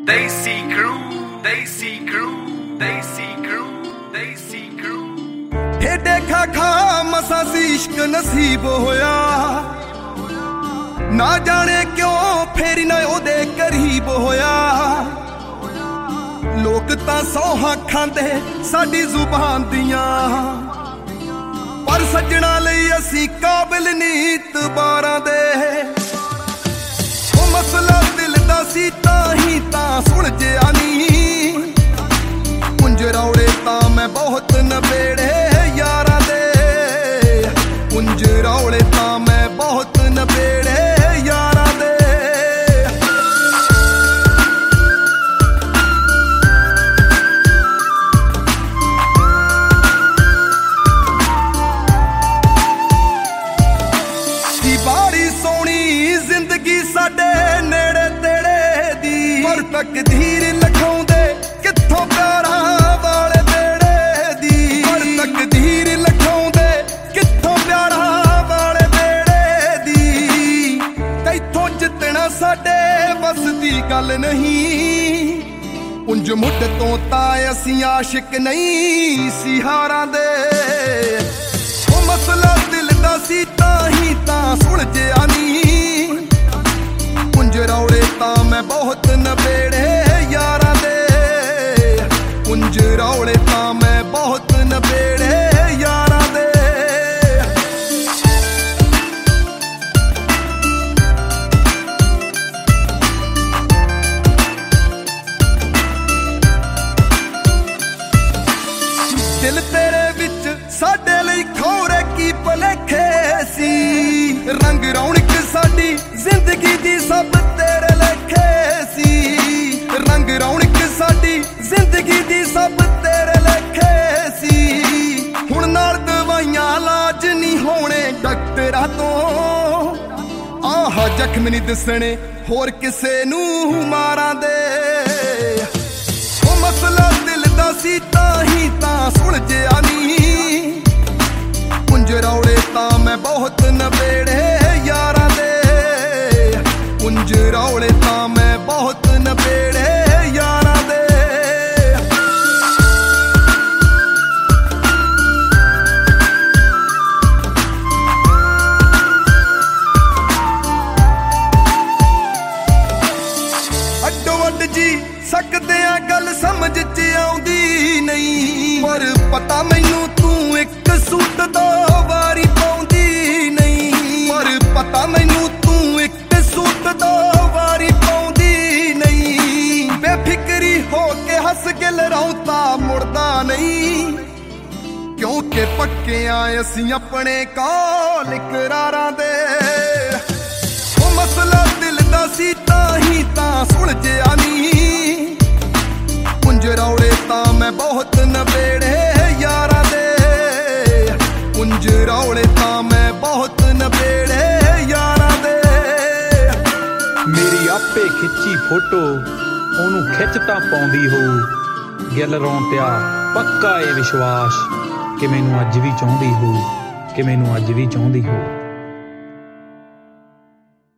Desi Crew, Desi Crew, Desi Crew, Desi Crew। ठेडे खा खा मसा सी इश्क नसीब होया, ना जाने क्यों फेरी ना ओदे करीब होया। लोग तां सौहां खांदे साडी जुबान दियां, पर सज्जणा लई असीं काबिल नीं इतबारां दे। ओ मसला दिल दा सी ताहीं तां सुलझिया नी, पुंज रौले तां मैं बहुत नबेड़े यारां दे। पुंज रौले तां मैं बहुत नबेड़े यारां दे। बाड़ी सोनी जिंदगी साडे नेड़े तेड़े दी, पर तकदीर लिखाउंदे कित्थों प्यारा वाले बेड़े दी। पर तकदीर लिखाउंदे कित्थों प्यारा वाले बेड़े दी। तैथों जितना साडे बस दी गल नहीं, पुंज मुठ तो तां असीं आशिक नहीं सी हारां दे। ओ मसला दिल दा सी ताहीं तां सुलझिया नी, पुंज रौले तां मैं बहुत नबेड़े यारां दे। पुंज रौले तां मैं बहुत नबेड़े यारां दे। दिल तेरे विच साडे लई खौरे की भलेखे सी, रंग रौनक साडी जिंदगी दी सब तेरे लेखे सी। रंग रौनक साडी जिंदगी दी सब तेरे लेखे सी। हुण नाल दवाइयां इलाज नहीं होने डॉक्टरां तो, आह जख्म नहीं दसणे होर किसे नूं मारां दे। ओ मसला दिल दा सी ताहीं तां सुलझिया नी, पुंज रौले तां मैं बहुत नबेड़े यारां दे। पुंज रौले तां मैं बहुत नबेड़े यारां दे। अड्डो अड्ड जी सकदे आ गल समझ च आउंदी नहीं, पर पता मैनू तू एक सूट दो वारी पाउंदी नहीं। पर पता मैनू तू एक सूट दो वारी पाउंदी नहीं। बेफिक्री हो के हस के लरौता मुड़दा नहीं, क्योंकि पक्के आए असीं अपने कौल इकरारां दे। ओ मसला दिल दा सी ताहीं तां सुलझिया नी, पुंज रौले तां मैं बहुत नबेड़े यारां दे। पुंज रौले तां मैं बहुत नबेड़े यारां दे। मेरी आपे खिੱਚੀ फोटो ਉਹਨੂੰ ਖਿੱਚ ਤਾਂ ਪਾਉਂਦੀ ਹੋਊ, ਗਿੱਲ ਰੌਂਤਿਆ ਪੱਕਾ ਏ ਵਿਸ਼ਵਾਸ ਕਿ ਮੈਨੂੰ ਅੱਜ ਵੀ ਚਾਹੁੰਦੀ ਹੋਊ, ਕਿ ਮੈਨੂੰ ਅੱਜ ਵੀ ਚਾਹੁੰਦੀ ਹੋਊ।